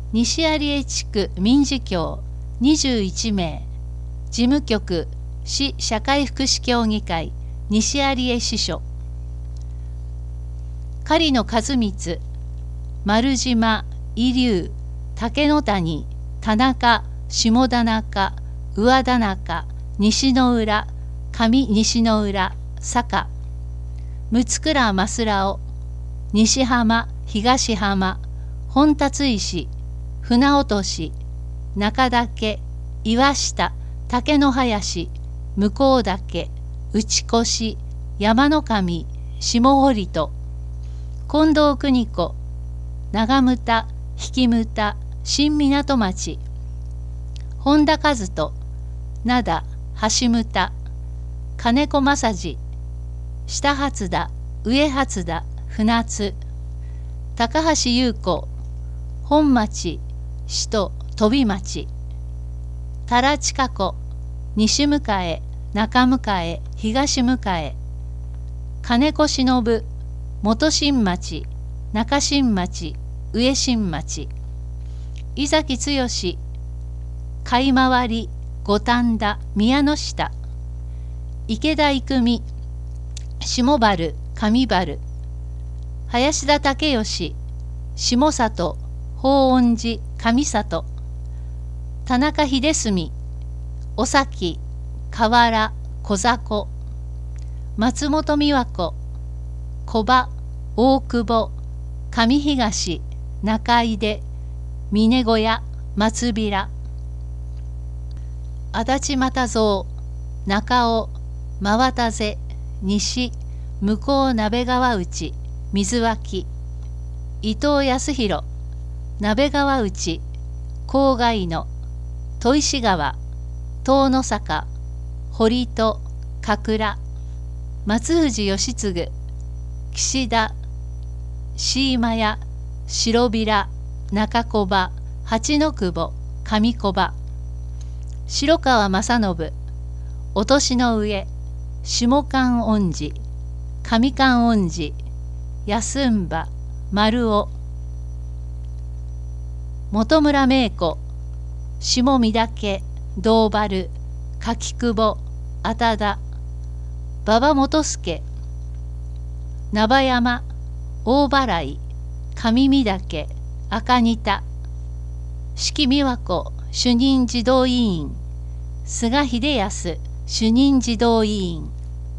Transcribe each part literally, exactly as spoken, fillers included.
西有江地区民事協にじゅういちめい、事務局市社会福祉協議会西有江支所、狩野和光、丸島、伊龍、竹野谷、田中、下田中、上田中、西の浦、上西の浦、坂、六倉増良、西浜、東浜、本達石、船落とし、中岳、岩下、竹の林、向岳、内越、山の神、下堀戸、近藤邦子、長牟田、引牟田、新港町、本田和人、灘、橋牟田、金子正治、下初田、上初田、船津、高橋優子、本町、使徒、飛町、多良近子、西向江、中向江、東向江、金子忍、元新町、中新町、上新町、井崎剛、貝回り、五反田、宮の下、池田育美、下原、上原、林田武義、下里、法恩寺、上里、田中秀澄、尾崎、河原、小迫、松本美和子、小場、大久保、上東、中出、峰小屋、松平、足立又蔵、中尾、真渡瀬、西、向こう鍋川内、水脇、伊藤康弘、鍋川内、郊外の、砥石川、遠野坂、堀戸、加倉、松藤義次、岸田、椎間屋、白平、中小場、八の久保、上小場、白川正信、落としの上、下観音寺、上観音寺、安馬、丸尾、本村芽子、下見岳、堂原、柿久保、あただ、馬場元助、名山、大払い、上見岳、赤仁田、四季美和子、主任児童委員、菅秀康、主任児童委員、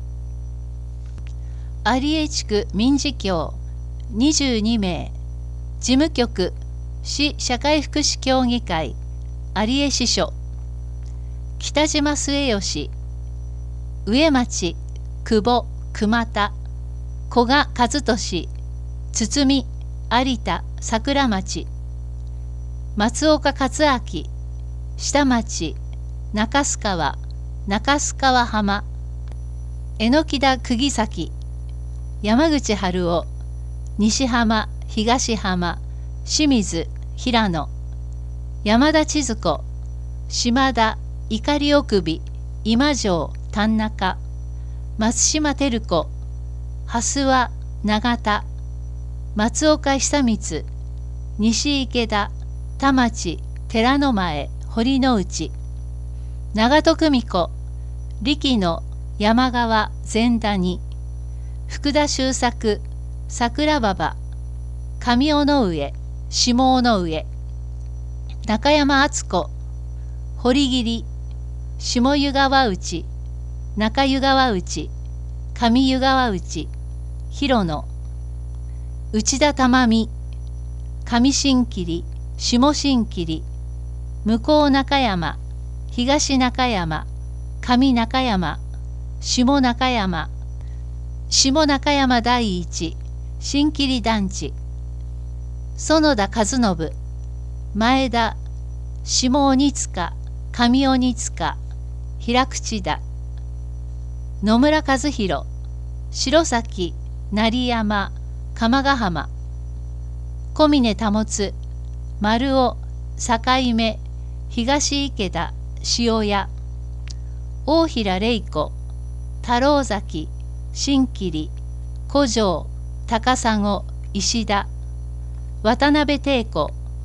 有江地区民事協にじゅうにめい、事務局市社会福祉協議会有江支所、北島末吉、上町、久保、熊田、古賀和俊、堤、有田、桜町、松岡克明、下町、中須川、中須川浜、榎田釘崎、山口春夫、西浜、東浜、清水、平野、山田千鶴子、島田、碇奥首、今城、丹中、松島照子、蓮輪、永田、松岡久光、西池田、田町、寺の前、堀之内、長戸久美子、力野、山川、前谷、福田周作、桜馬場、上尾の上、下尾の上、中山敦子、堀切、下湯川内、中湯川内、上湯川内、広野、内田珠美、上新切、下新切、向こう中山、東中山、上中山、下中山、下中山第一、新切団地、園田和信、前田、下鬼塚、上鬼塚、平口田、野村和弘、白崎、成山、鎌ヶ浜、小峰保、丸尾、境目、東池田、塩谷、大平玲子、太郎崎、新切、古城、高砂、石田、渡辺貞子、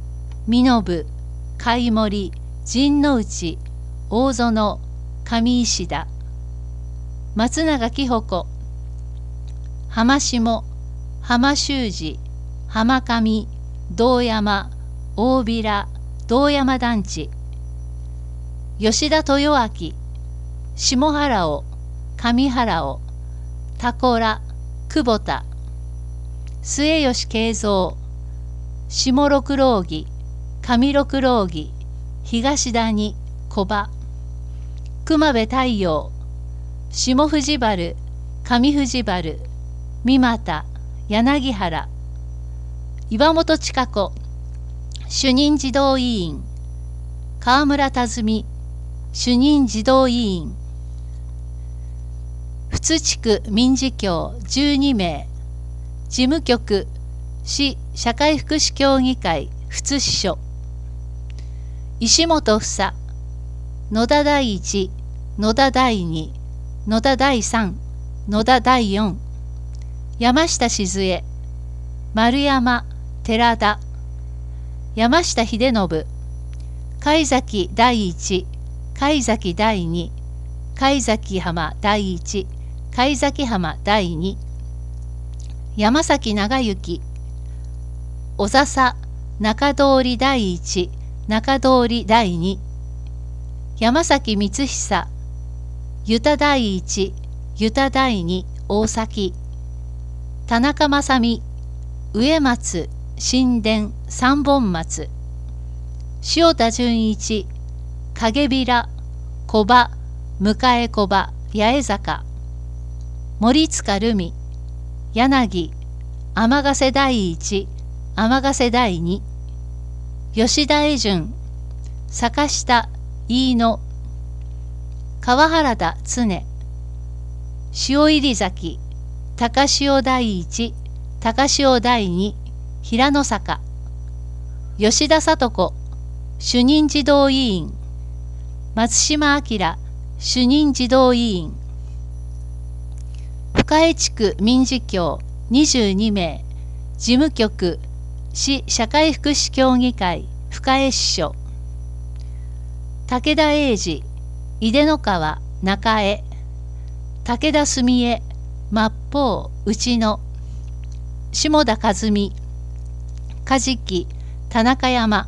身延、貝森、陣内、大園、上石田、松永紀穂子、浜下、浜修司、浜上、堂山、大平、堂山団地、吉田豊明、下原尾、上原尾、高良、久保田、末吉慶三、下六郎木、上六郎木、東谷、小場、熊部太陽、下藤原、上藤原、三股、柳原、岩本千佳子、主任児童委員、川村辰巳、主任児童委員、富津地区民事協じゅうにめい、事務局、市社会福祉協議会富津支所、石本房、野田第一、野田第二、野田第三、野田第四、山下静江、丸山、寺田、山下秀信、貝崎第一、貝崎第二、貝崎浜第一、貝崎浜第二、山崎長之、小笹、中通り第一、中通り第二、山崎光久、湯田第一、湯田第二、大崎、田中正美、植松、新田、三本松、塩田純一、影平、小場、向小場、八重坂、森塚留美、柳、天ヶ瀬第一、天ヶ瀬第二、吉田江順、坂下、飯野、川原田常、塩入崎、高潮第一、高潮第二、平野坂、吉田聡子、主任児童委員、松島明、主任児童委員、深江地区民事協にじゅうにめい、事務局、市社会福祉協議会深江支所、武田英二、井出野川、中江、武田澄江、末法、内野、下田和美、梶木、田中山、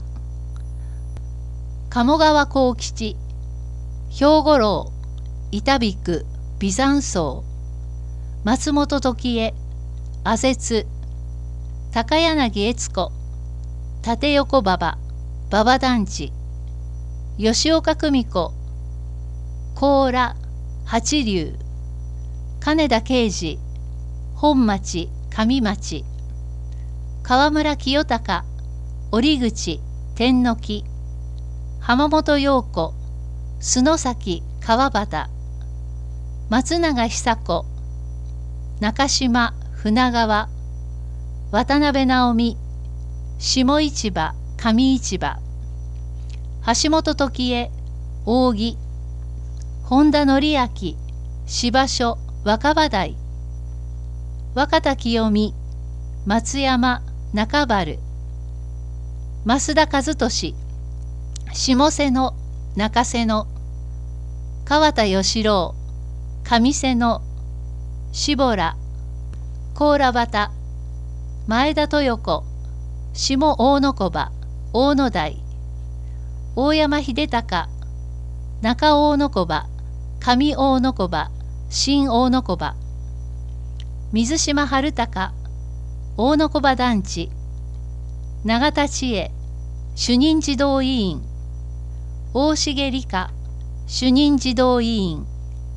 鴨川幸吉、兵庫楼、板引、美山荘、松本時江、阿絶、高柳悦子、立横馬場、馬場団地、吉岡久美子、高良、八龍、金田啓二、本町、上町、川村清隆、折口、天の木、浜本陽子、洲崎、川端、松永久子、中島、船川、渡辺直美、下市場、上市場、橋本時江、扇、本田則明、芝所、若葉台、若田清美、松山、中原、増田和俊、下瀬野、中瀬野、川田義郎、上瀬野、下良、高良端、前田豊子、下大野小場、大野台、大山秀隆、中大野小場、上大野小場、新大野小場、水島春隆、大野小場団地、永田千恵、主任児童委員、大重理香、主任児童委員。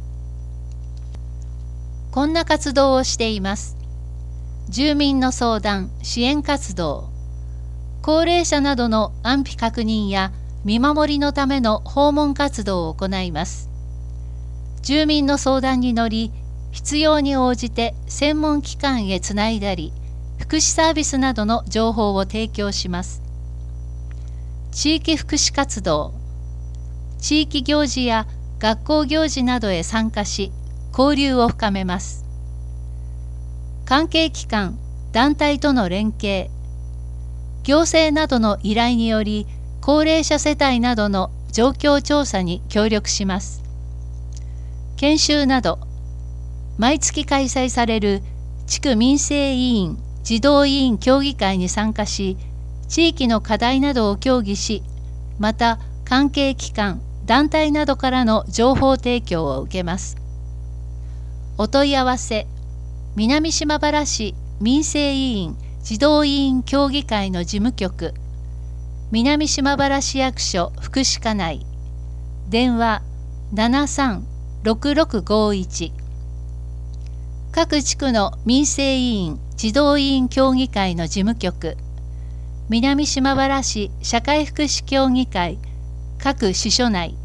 こんな活動をしています。住民の相談・支援活動、高齢者などの安否確認や見守りのための訪問活動を行います。住民の相談に乗り、必要に応じて専門機関へつないだり、福祉サービスなどの情報を提供します。地域福祉活動、地域行事や学校行事などへ参加し、交流を深めます。関係機関・団体との連携、 行政などの依頼により高齢者世帯などの状況調査に協力します。研修など、毎月開催される地区民生委員・児童委員協議会に参加し、地域の課題などを協議し、また関係機関・団体などからの情報提供を受けます。お問い合わせ、南島原市民生委員・児童委員協議会の事務局、南島原市役所福祉課内、電話 ななさんろくろくごいち。各地区の民生委員・児童委員協議会の事務局、南島原市社会福祉協議会各支所内、